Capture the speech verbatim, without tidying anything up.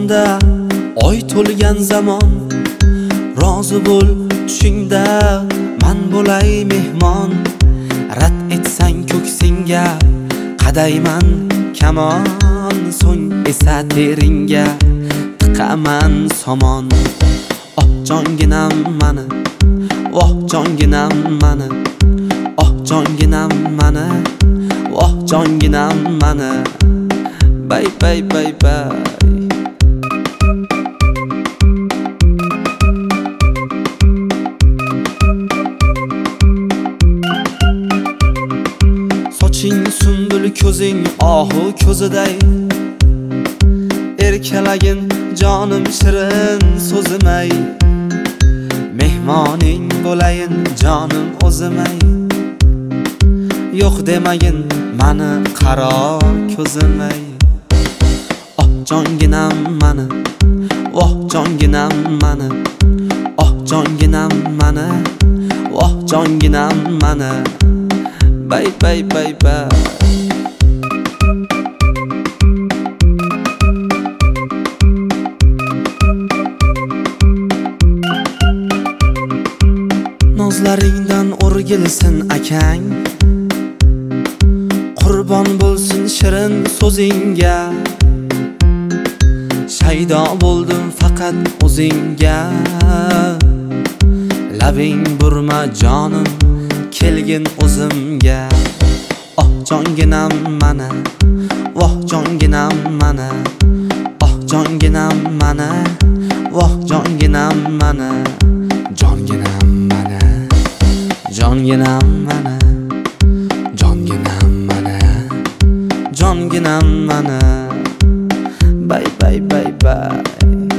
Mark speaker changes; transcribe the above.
Speaker 1: osmonda oy to'lgan zamon, rozi bo'l tushingda man bo'lay mehmon. Rad etsang ko'ksingga qadayman kamon, so'ng esa teringga tiqaman somon. Oh jonginam mani, voh jonginam mani, oh jonginam mani, voh jonginam mani. Bay bay bay bay. Soching sumbul, ko'zing ohu ko'ziday, erkalagin jonim shirin so'zimay. Mehmoning bo'layin jonim o'zimay, yo'q demagin mani qaro ko'zimay. Oh jonginam mani, voh jonginam mani, oh jonginam mani, voh jonginam mani. Bay bay bay bay. Nozlaringdan o'rgilsin akang, qurbon bo'lsin shirin so'zingga. Shaydo bo'ldim faqat o'zingga, labing burma jonim kelgin o'zimga. Oh jonginam mani, voh jonginam mani, oh jonginam mani, voh jonginam mani. Jonginam mani, jonginam mani, jonginam mani, jonginam mani. Bay bay bay bay.